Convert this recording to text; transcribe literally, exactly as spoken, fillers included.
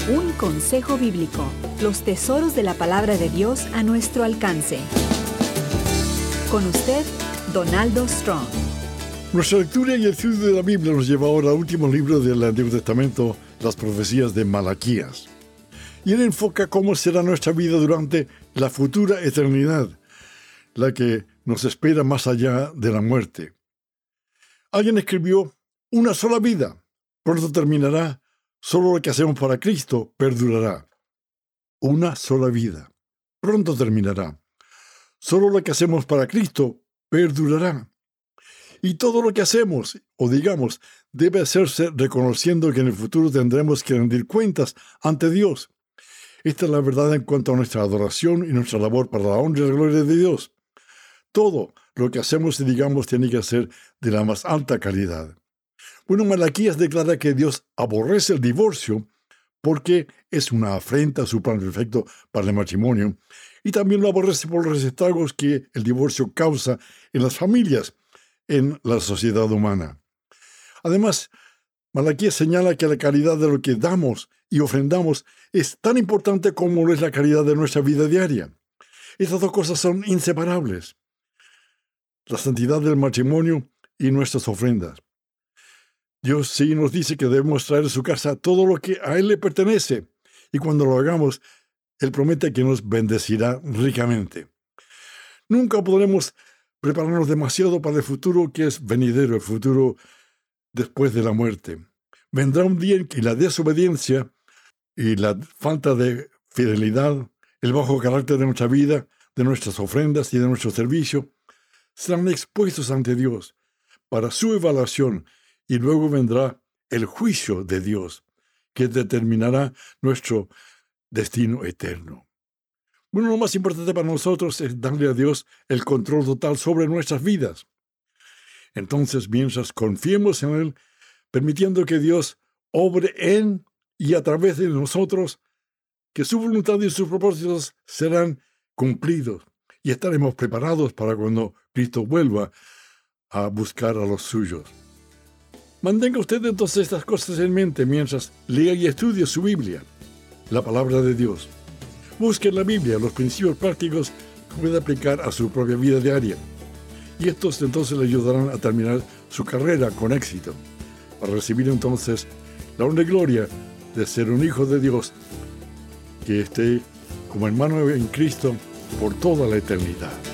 Un consejo bíblico. Los tesoros de la palabra de Dios a nuestro alcance. Con usted, Donaldo Strong. Nuestra lectura y el estudio de la Biblia nos lleva ahora al último libro del Antiguo Testamento, las profecías de Malaquías. Y él enfoca cómo será nuestra vida durante la futura eternidad, la que nos espera más allá de la muerte. Alguien escribió: una sola vida, pronto terminará, solo lo que hacemos para Cristo perdurará. Una sola vida, pronto terminará, solo lo que hacemos para Cristo perdurará. Y todo lo que hacemos, o digamos, debe hacerse reconociendo que en el futuro tendremos que rendir cuentas ante Dios. Esta es la verdad en cuanto a nuestra adoración y nuestra labor para la honra y la gloria de Dios. Todo lo que hacemos y digamos tiene que ser de la más alta calidad. Bueno, Malaquías declara que Dios aborrece el divorcio porque es una afrenta a su plan perfecto para el matrimonio, y también lo aborrece por los estragos que el divorcio causa en las familias, en la sociedad humana. Además, Malaquías señala que la calidad de lo que damos y ofrendamos es tan importante como lo es la calidad de nuestra vida diaria. Estas dos cosas son inseparables: la santidad del matrimonio y nuestras ofrendas. Dios sí nos dice que debemos traer a su casa todo lo que a Él le pertenece, y cuando lo hagamos, Él promete que nos bendecirá ricamente. Nunca podremos prepararnos demasiado para el futuro que es venidero, el futuro después de la muerte. Vendrá un día en que la desobediencia y la falta de fidelidad, el bajo carácter de nuestra vida, de nuestras ofrendas y de nuestro servicio, serán expuestos ante Dios para su evaluación, y luego vendrá el juicio de Dios, que determinará nuestro destino eterno. Bueno, lo más importante para nosotros es darle a Dios el control total sobre nuestras vidas. Entonces, mientras confiemos en Él, permitiendo que Dios obre en y a través de nosotros, que su voluntad y sus propósitos serán cumplidos, y estaremos preparados para cuando Cristo vuelva a buscar a los suyos. Mantenga usted entonces estas cosas en mente mientras lea y estudie su Biblia, la palabra de Dios. Busque en la Biblia los principios prácticos que puede aplicar a su propia vida diaria, y estos entonces le ayudarán a terminar su carrera con éxito, para recibir entonces la honra y gloria de ser un hijo de Dios que esté como hermano en Cristo por toda la eternidad.